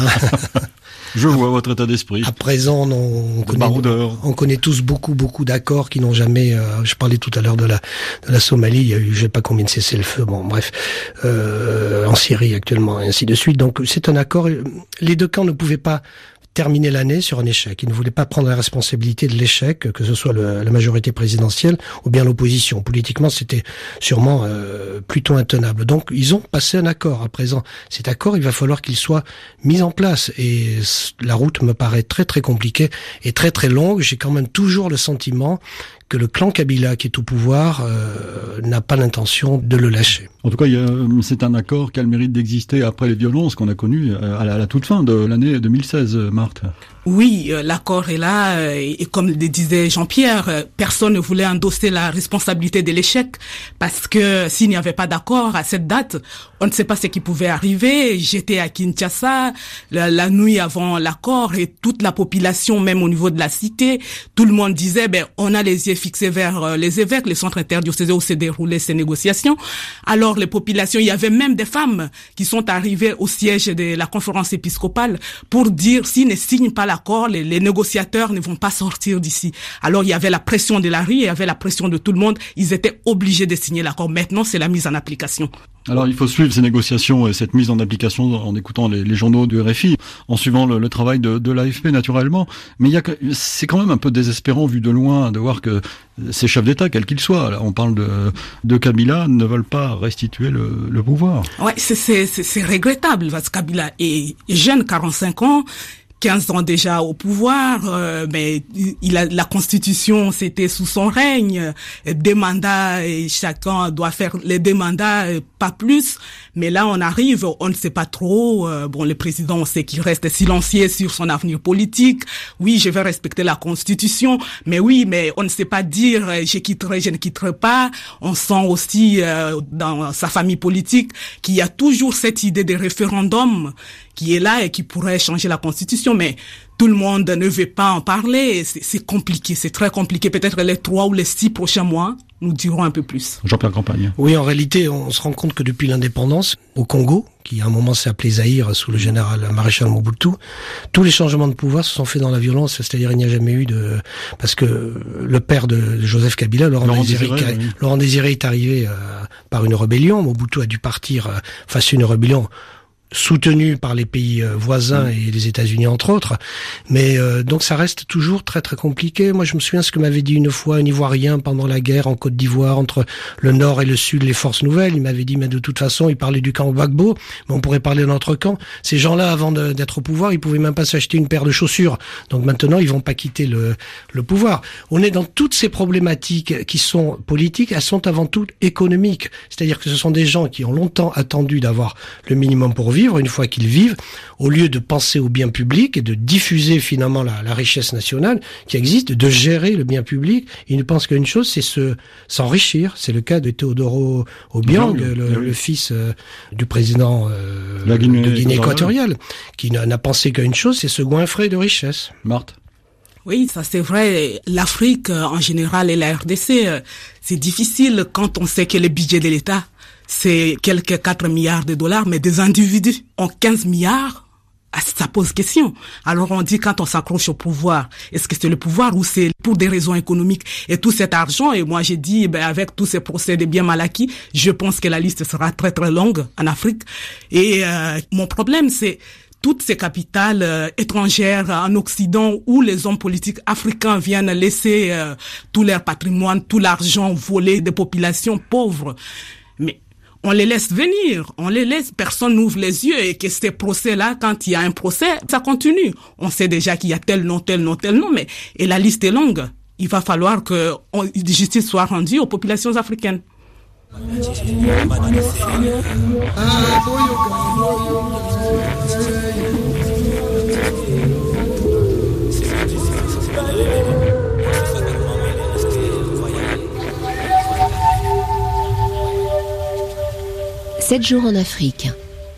A: Je vois votre état d'esprit.
C: À présent, on, on, connaît, on connaît tous beaucoup, beaucoup d'accords qui n'ont jamais... Euh, je parlais tout à l'heure de la, de la Somalie, il y a eu, je sais pas combien de cessez-le-feu, bon, bref, euh, en Syrie actuellement, et ainsi de suite. Donc, c'est un accord. Les deux camps ne pouvaient pas terminer l'année sur un échec. Ils ne voulaient pas prendre la responsabilité de l'échec, que ce soit le, la majorité présidentielle ou bien l'opposition. Politiquement, c'était sûrement euh, plutôt intenable. Donc, ils ont passé un accord. À présent, cet accord, il va falloir qu'il soit mis en place. Et la route me paraît très, très compliquée et très, très longue. J'ai quand même toujours le sentiment que le clan Kabila qui est au pouvoir euh, n'a pas l'intention de le lâcher.
A: En tout cas, il y a, c'est un accord qui a le mérite d'exister après les violences qu'on a connues à la, à la toute fin de l'année deux mille seize, Marthe.
L: Oui, euh, l'accord est là, euh, et comme le disait Jean-Pierre, euh, personne ne voulait endosser la responsabilité de l'échec, parce que s'il n'y avait pas d'accord à cette date, on ne sait pas ce qui pouvait arriver. J'étais à Kinshasa la, la nuit avant l'accord, et toute la population, même au niveau de la cité, tout le monde disait, ben, on a les yeux fixés vers euh, les évêques, les centres interdiocésains où se déroulaient ces négociations. Alors les populations, il y avait même des femmes qui sont arrivées au siège de la conférence épiscopale pour dire, s'ils ne signent pas la D'accord, les, les négociateurs ne vont pas sortir d'ici. Alors il y avait la pression de la rue, il y avait la pression de tout le monde. Ils étaient obligés de signer l'accord. Maintenant, c'est la mise en application.
A: Alors il faut suivre ces négociations et cette mise en application en écoutant les, les journaux du R F I, en suivant le, le travail de, de l'A F P naturellement. Mais il y a, c'est quand même un peu désespérant vu de loin de voir que ces chefs d'État, quels qu'ils soient, là on parle de, de Kabila, ne veulent pas restituer le, le pouvoir.
L: Ouais, c'est, c'est, c'est, c'est regrettable parce que Kabila est jeune, quarante-cinq ans. quinze ans déjà au pouvoir, euh, mais il a, la Constitution, c'était sous son règne, des mandats, et chacun doit faire les deux mandats, pas plus. Mais là, on arrive, on ne sait pas trop. Euh, bon, le président, on sait qu'il reste silencieux sur son avenir politique. Oui, je vais respecter la Constitution, mais oui, mais on ne sait pas dire je quitterai, je ne quitterai pas. On sent aussi euh, dans sa famille politique qu'il y a toujours cette idée de référendum qui est là et qui pourrait changer la Constitution, mais tout le monde ne veut pas en parler. C'est, c'est compliqué, c'est très compliqué. Peut-être les trois ou les six prochains mois, nous dirons un peu plus.
A: Jean-Pierre Campagne.
C: Oui, en réalité, on se rend compte que depuis l'indépendance, au Congo, qui à un moment s'est appelé Zaïre sous le général maréchal Mobutu, tous les changements de pouvoir se sont faits dans la violence, c'est-à-dire il n'y a jamais eu de... Parce que le père de Joseph Kabila, Laurent, Laurent Désiré, Désiré, oui. Laurent Désiré est arrivé euh, par une rébellion. Mobutu a dû partir euh, face à une rébellion soutenu par les pays voisins et les États-Unis entre autres, mais euh, donc ça reste toujours très très compliqué. Moi je me souviens ce que m'avait dit une fois un Ivoirien pendant la guerre en Côte d'Ivoire entre le Nord et le Sud, les forces nouvelles. Il m'avait dit mais de toute façon il parlait du camp Gbagbo, mais on pourrait parler de notre camp. Ces gens-là avant de, d'être au pouvoir, ils pouvaient même pas s'acheter une paire de chaussures. Donc maintenant ils vont pas quitter le, le pouvoir. On est dans toutes ces problématiques qui sont politiques, elles sont avant tout économiques. C'est-à-dire que ce sont des gens qui ont longtemps attendu d'avoir le minimum pour vivre. vivre. Une fois qu'ils vivent, au lieu de penser au bien public et de diffuser finalement la, la richesse nationale qui existe, de gérer le bien public, ils ne pensent qu'à une chose, c'est se s'enrichir. C'est le cas de Teodoro Obiang, le, le, oui. le fils euh, du président euh, La Guinée, de Guinée équatoriale, qui n'a, n'a pensé qu'à une chose, c'est se goinfrer de richesse.
A: Marthe.
L: Oui, ça c'est vrai. L'Afrique en général et la R D C, c'est difficile quand on sait que le budget de l'État, c'est quelques quatre milliards de dollars, mais des individus ont quinze milliards. Ça pose question. Alors on dit quand on s'accroche au pouvoir, est-ce que c'est le pouvoir ou c'est pour des raisons économiques et tout cet argent? Et moi j'ai dit, ben avec tous ces procédés bien mal acquis, je pense que la liste sera très très longue en Afrique. Et euh, mon problème c'est toutes ces capitales euh, étrangères en Occident où les hommes politiques africains viennent laisser euh, tout leur patrimoine, tout l'argent volé des populations pauvres. Mais on les laisse venir, on les laisse, personne n'ouvre les yeux et que ces procès-là, quand il y a un procès, ça continue. On sait déjà qu'il y a tel nom, tel nom, tel nom, mais et la liste est longue. Il va falloir que on, justice soit rendue aux populations africaines.
B: sept jours en Afrique.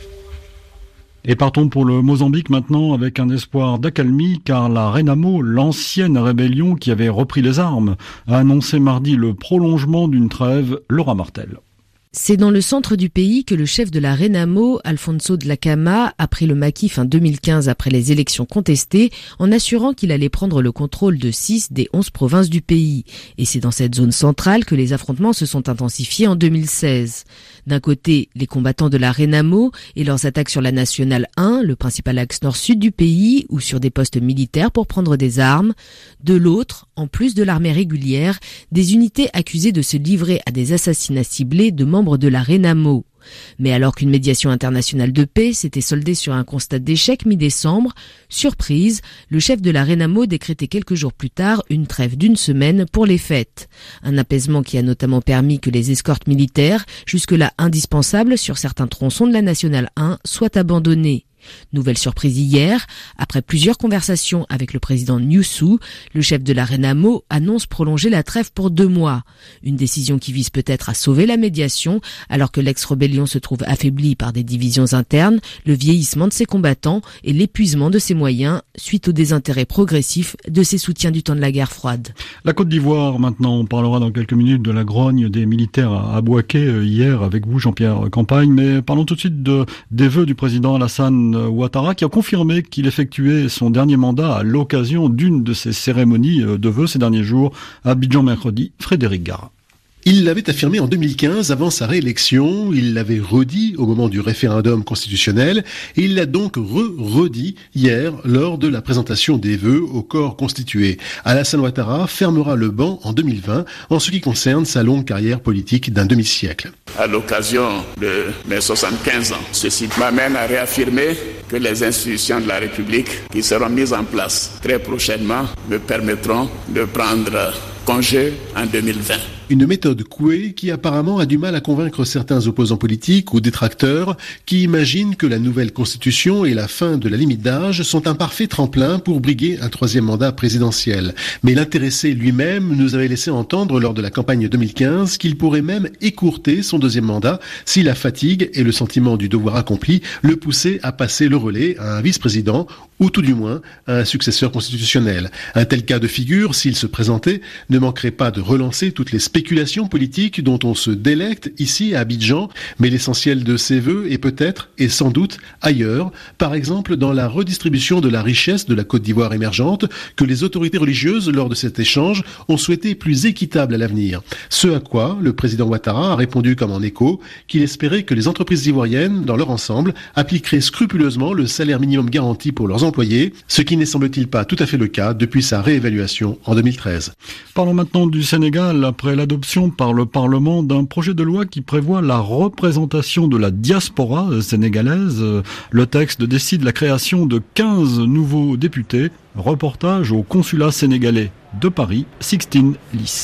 A: Et partons pour le Mozambique maintenant avec un espoir d'accalmie car la Renamo, l'ancienne rébellion qui avait repris les armes, a annoncé mardi le prolongement d'une trêve. Laura Martel.
M: C'est dans le centre du pays que le chef de la Renamo, Alfonso Dhlakama, a pris le maquis fin deux mille quinze après les élections contestées, en assurant qu'il allait prendre le contrôle de six des onze provinces du pays. Et c'est dans cette zone centrale que les affrontements se sont intensifiés en deux mille seize. D'un côté, les combattants de la Renamo et leurs attaques sur la Nationale un, le principal axe nord-sud du pays, ou sur des postes militaires pour prendre des armes. De l'autre, en plus de l'armée régulière, des unités accusées de se livrer à des assassinats ciblés de membres de la Renamo. Mais alors qu'une médiation internationale de paix s'était soldée sur un constat d'échec mi-décembre, surprise, le chef de la Renamo décrétait quelques jours plus tard une trêve d'une semaine pour les fêtes. Un apaisement qui a notamment permis que les escortes militaires, jusque-là indispensables sur certains tronçons de la Nationale un, soient abandonnées. Nouvelle surprise hier, après plusieurs conversations avec le président Nyusu, le chef de la Renamo annonce prolonger la trêve pour deux mois. Une décision qui vise peut-être à sauver la médiation, alors que l'ex-rébellion se trouve affaiblie par des divisions internes, le vieillissement de ses combattants et l'épuisement de ses moyens, suite au désintérêt progressif de ses soutiens du temps de la guerre froide.
A: La Côte d'Ivoire, maintenant, on parlera dans quelques minutes de la grogne des militaires à Bouaké hier avec vous, Jean-Pierre Campagne, mais parlons tout de suite de, des vœux du président Alassane Ouattara qui a confirmé qu'il effectuait son dernier mandat à l'occasion d'une de ces cérémonies de vœux ces derniers jours à Abidjan mercredi. Frédéric Gara.
N: Il l'avait affirmé en deux mille quinze avant sa réélection, il l'avait redit au moment du référendum constitutionnel et il l'a donc re-redit hier lors de la présentation des vœux au corps constitué. Alassane Ouattara fermera le banc en deux mille vingt en ce qui concerne sa longue carrière politique d'un demi-siècle.
O: À l'occasion de mes soixante-quinze ans, ceci m'amène à réaffirmer que les institutions de la République qui seront mises en place très prochainement me permettront de prendre congé en deux mille vingt.
N: Une méthode couée qui apparemment a du mal à convaincre certains opposants politiques ou détracteurs qui imaginent que la nouvelle constitution et la fin de la limite d'âge sont un parfait tremplin pour briguer un troisième mandat présidentiel. Mais l'intéressé lui-même nous avait laissé entendre lors de la campagne deux mille quinze qu'il pourrait même écourter son deuxième mandat si la fatigue et le sentiment du devoir accompli le poussaient à passer le relais à un vice-président ou tout du moins à un successeur constitutionnel. Un tel cas de figure, s'il se présentait, ne manquerait pas de relancer toutes les spéculations politiques dont on se délecte ici à Abidjan, mais l'essentiel de ces vœux est peut-être et sans doute ailleurs, par exemple dans la redistribution de la richesse de la Côte d'Ivoire émergente que les autorités religieuses lors de cet échange ont souhaité plus équitable à l'avenir. Ce à quoi le président Ouattara a répondu comme en écho qu'il espérait que les entreprises ivoiriennes, dans leur ensemble, appliqueraient scrupuleusement le salaire minimum garanti pour leurs employés, ce qui n'est semble-t-il pas tout à fait le cas depuis sa réévaluation en deux mille treize.
A: Parlons maintenant du Sénégal après l'adoption par le Parlement d'un projet de loi qui prévoit la représentation de la diaspora sénégalaise. Le texte décide la création de quinze nouveaux députés. Reportage au consulat sénégalais de Paris, Sixtine Lys.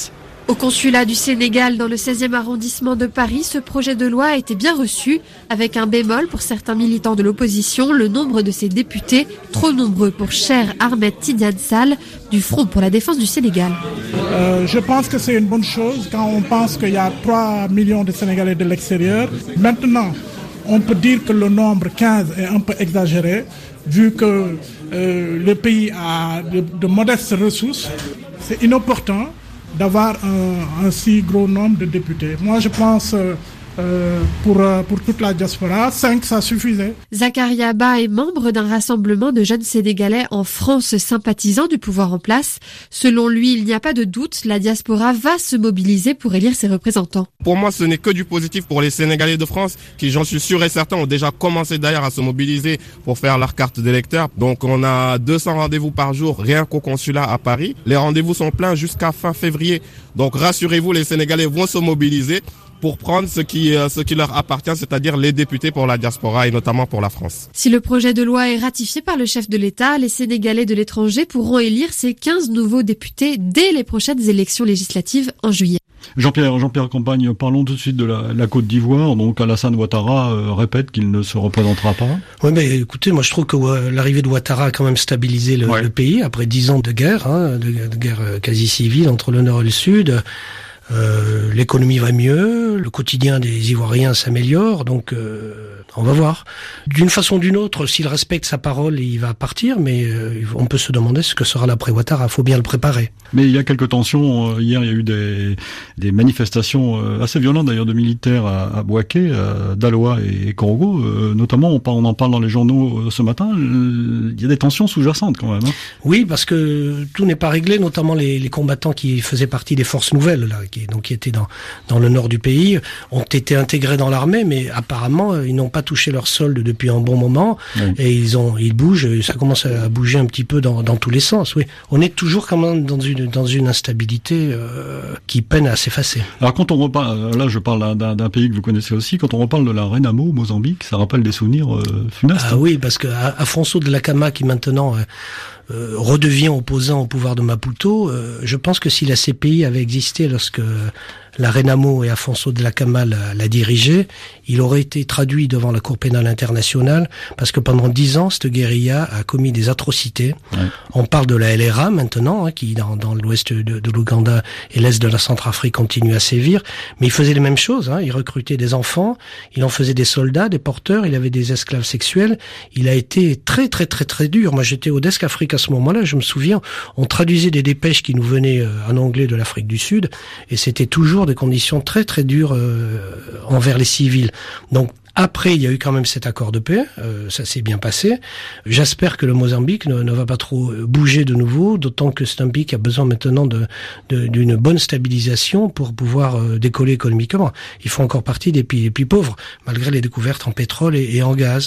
P: Au consulat du Sénégal dans le seizième arrondissement de Paris, ce projet de loi a été bien reçu, avec un bémol pour certains militants de l'opposition, le nombre de ses députés, trop nombreux pour cher Ahmed Tidiane Sall, du Front pour la défense du Sénégal.
Q: Euh, je pense que c'est une bonne chose quand on pense qu'il y a trois millions de Sénégalais de l'extérieur. Maintenant, on peut dire que le nombre quinze est un peu exagéré, vu que euh, le pays a de, de modestes ressources. C'est inopportun d'avoir un, un si gros nombre de députés. Moi, je pense euh, euh, pour, euh, pour toute la diaspora, cinq, ça suffisait.
P: Zakaria Ba est membre d'un rassemblement de jeunes Sénégalais en France sympathisant du pouvoir en place. Selon lui, il n'y a pas de doute, la diaspora va se mobiliser pour élire ses représentants.
R: Pour moi, ce n'est que du positif pour les Sénégalais de France, qui, j'en suis sûr et certain, ont déjà commencé d'ailleurs à se mobiliser pour faire leur carte d'électeur. Donc on a deux cents rendez-vous par jour, rien qu'au consulat à Paris. Les rendez-vous sont pleins jusqu'à fin février. Donc rassurez-vous, les Sénégalais vont se mobiliser pour prendre ce qui, euh, ce qui leur appartient, c'est-à-dire les députés pour la diaspora et notamment pour la France.
P: Si le projet de loi est ratifié par le chef de l'État, les Sénégalais de l'étranger pourront élire ces quinze nouveaux députés dès les prochaines élections législatives en juillet.
A: Jean-Pierre, Jean-Pierre Campagne, parlons tout de suite de la, la Côte d'Ivoire. Donc Alassane Ouattara euh, répète qu'il ne se représentera pas.
C: Oui, mais écoutez, moi je trouve que euh, l'arrivée de Ouattara a quand même stabilisé le, ouais. le pays après dix ans de guerre, hein, de, de guerre quasi civile entre le Nord et le Sud. Euh, l'économie va mieux, le quotidien des Ivoiriens s'améliore, donc euh, on va voir. D'une façon ou d'une autre, s'il respecte sa parole, il va partir, mais euh, on peut se demander ce que sera l'après Ouattara, il faut bien le préparer.
A: Mais il y a quelques tensions, hier il y a eu des, des manifestations assez violentes d'ailleurs de militaires à, à Bouaké, à Daloa et, et Korogo, euh, notamment on, on en parle dans les journaux ce matin, il y a des tensions sous-jacentes quand même. Hein.
C: Oui, parce que tout n'est pas réglé, notamment les, les combattants qui faisaient partie des forces nouvelles, là, qui, donc, qui étaient dans, dans le nord du pays, ont été intégrés dans l'armée, mais apparemment ils n'ont pas touché leur solde depuis un bon moment, oui. et ils ont, ils bougent, ça commence à bouger un petit peu dans, dans tous les sens. Oui, on est toujours quand même dans une dans une instabilité euh, qui peine à s'effacer.
A: Alors quand on reparle, là je parle d'un, d'un pays que vous connaissez aussi, quand on reparle de la Renamo au Mozambique, ça rappelle des souvenirs euh, funestes.
C: Ah oui, parce que Afonso Dhlakama qui maintenant euh, euh, redevient opposant au pouvoir de Maputo, euh, je pense que si la C P I avait existé lorsque la Renamo et Afonso Dhlakama l'a, l'a dirigé, il aurait été traduit devant la Cour pénale internationale parce que pendant dix ans, cette guérilla a commis des atrocités. Ouais. On parle de la L R A maintenant, hein, qui dans, dans l'ouest de, de l'Ouganda et l'est de la Centrafrique continue à sévir, mais il faisait les mêmes choses. Hein. Il recrutait des enfants, il en faisait des soldats, des porteurs, il avait des esclaves sexuels. Il a été très très très très dur. Moi j'étais au Desk Afrique à ce moment-là, je me souviens, on traduisait des dépêches qui nous venaient en anglais de l'Afrique du Sud et c'était toujours des conditions très très dures euh, envers les civils. Donc après, il y a eu quand même cet accord de paix, euh, ça s'est bien passé. J'espère que le Mozambique ne, ne va pas trop bouger de nouveau, d'autant que c'est un pays qui a besoin maintenant de, de, d'une bonne stabilisation pour pouvoir euh, décoller économiquement. Il faut encore partie des pays les plus pauvres, malgré les découvertes en pétrole et, et en gaz.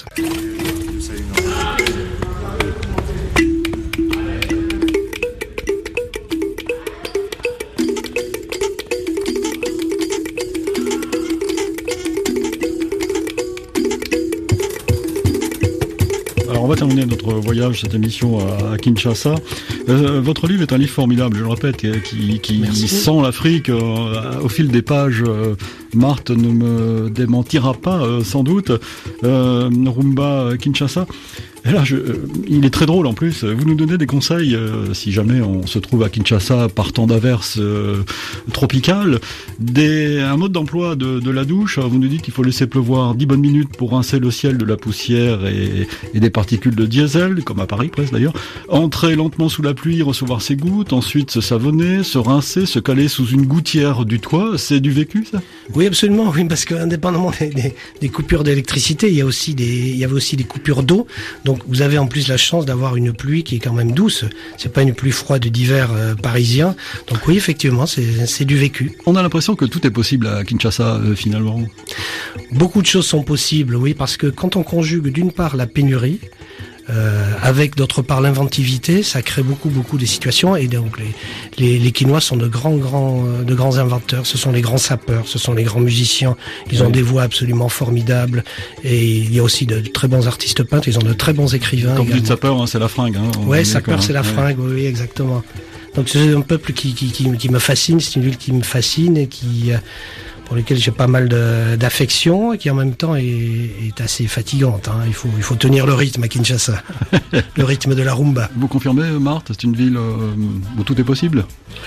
A: On va terminer notre voyage, cette émission à Kinshasa. Euh, votre livre est un livre formidable, je le répète, qui, qui sent l'Afrique euh, au fil des pages. Euh, Marthe ne me démentira pas, euh, sans doute. Euh, Rumba Kinshasa. Et là, je, euh, il est très drôle en plus. Vous nous donnez des conseils euh, si jamais on se trouve à Kinshasa par temps d'averse euh, tropicale. Des, un mode d'emploi de, de la douche. Vous nous dites qu'il faut laisser pleuvoir dix bonnes minutes pour rincer le ciel de la poussière et, et des particules de diesel, comme à Paris presque d'ailleurs. Entrer lentement sous la pluie, recevoir ses gouttes, ensuite se savonner, se rincer, se caler sous une gouttière du toit. C'est du vécu, ça ?
C: Oui, absolument. Oui, parce que indépendamment des, des, des coupures d'électricité, il y a aussi des, il y avait aussi des coupures d'eau. Donc vous avez en plus la chance d'avoir une pluie qui est quand même douce. C'est pas une pluie froide d'hiver euh, parisien. Donc oui, effectivement, c'est, c'est du vécu.
A: On a l'impression que tout est possible à Kinshasa euh, finalement.
C: Beaucoup de choses sont possibles, oui, parce que quand on conjugue d'une part la pénurie, Euh, avec d'autre part l'inventivité, ça crée beaucoup beaucoup de situations et donc les les, les Kinois sont de grands grands de grands inventeurs. Ce sont les grands sapeurs, ce sont les grands musiciens. Ils ont oui. des voix absolument formidables et il y a aussi de, de très bons artistes peintres. Ils ont de très bons écrivains.
A: Quand vous dites sapeur, hein, c'est la fringue. Hein,
C: ouais, sapeur, c'est la fringue. Ouais. Oui, exactement. Donc c'est un peuple qui, qui, qui, qui me fascine, c'est une ville qui me fascine et qui, pour laquelle j'ai pas mal de, d'affection et qui en même temps est, est assez fatigante. Hein. Il faut, il faut tenir le rythme à Kinshasa, le rythme de la rumba.
A: Vous confirmez, Marthe, c'est une ville où tout est possible ?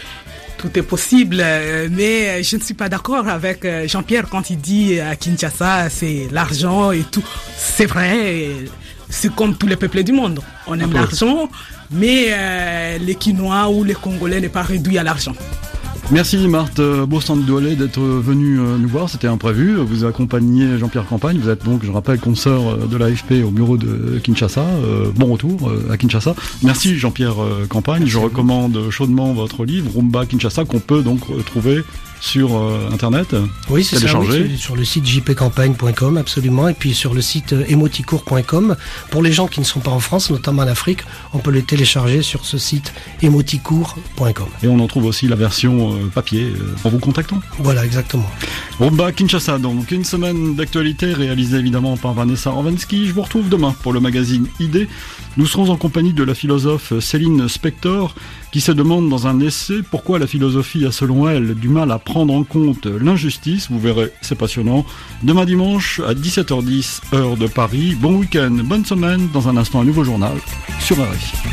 L: Tout est possible, mais je ne suis pas d'accord avec Jean-Pierre quand il dit à Kinshasa, c'est l'argent et tout. C'est vrai, c'est comme tous les peuples du monde. On aime l'argent, mais euh, les Quinois ou les Congolais n'est pas réduit à l'argent.
A: Merci Marthe Boursan-Doualé d'être venue nous voir, c'était imprévu. Vous accompagnez Jean-Pierre Campagne, vous êtes donc, je rappelle, consoeur de l'A F P au bureau de Kinshasa. Euh, bon retour à Kinshasa. Merci Jean-Pierre Campagne, je recommande chaudement votre livre, Rumba Kinshasa, qu'on peut donc trouver sur euh, internet.
C: Oui, c'est ça, oui, sur le site j p campagne point com, absolument, et puis sur le site emoticourt point com. Pour les gens qui ne sont pas en France, notamment en Afrique, on peut le télécharger sur ce site emoticourt point com.
A: Et on en trouve aussi la version euh, papier euh, en vous contactant.
C: Voilà, exactement.
A: Rumba Kinshasa, donc une semaine d'actualité réalisée évidemment par Vanessa Orvansky. Je vous retrouve demain pour le magazine Idées. Nous serons en compagnie de la philosophe Céline Spector, qui se demande dans un essai pourquoi la philosophie a selon elle du mal à prendre en compte l'injustice. Vous verrez, c'est passionnant. Demain dimanche à dix-sept heures dix, heure de Paris. Bon week-end, bonne semaine. Dans un instant, un nouveau journal sur R F I.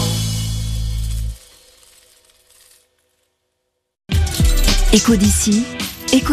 B: Écho d'ici,